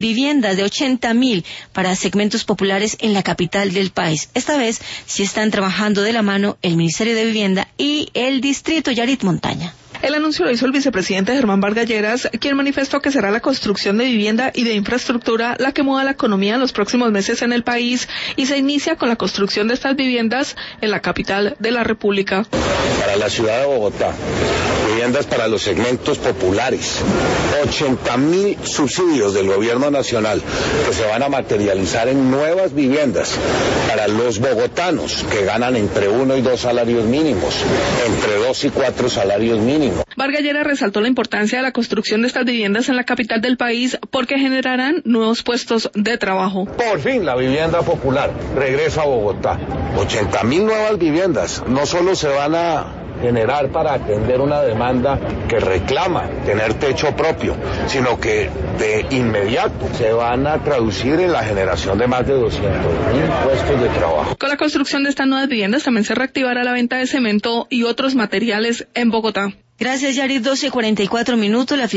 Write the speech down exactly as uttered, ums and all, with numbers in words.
viviendas de ochenta mil para segmentos populares en la capital del país. Esta vez sí están trabajando de la mano el Ministerio de Vivienda y el Distrito. Yarit Montaña. El anuncio lo hizo el vicepresidente Germán Vargas Lleras, quien manifestó que será la construcción de vivienda y de infraestructura la que mueva la economía en los próximos meses en el país, y se inicia con la construcción de estas viviendas en la capital de la República. Para la ciudad de Bogotá, viviendas para los segmentos populares, ochenta mil subsidios del gobierno nacional que se van a materializar en nuevas viviendas para los bogotanos que ganan entre uno y dos salarios mínimos, entre dos y cuatro salarios mínimos. Vargas Lleras resaltó la importancia de la construcción de estas viviendas en la capital del país porque generarán nuevos puestos de trabajo. Por fin la vivienda popular regresa a Bogotá. ochenta mil nuevas viviendas no solo se van a generar para atender una demanda que reclama tener techo propio, sino que de inmediato se van a traducir en la generación de más de doscientos mil puestos de trabajo. Con la construcción de estas nuevas viviendas también se reactivará la venta de cemento y otros materiales en Bogotá. Gracias, Yarit. doce cuarenta y cuatro minutos. La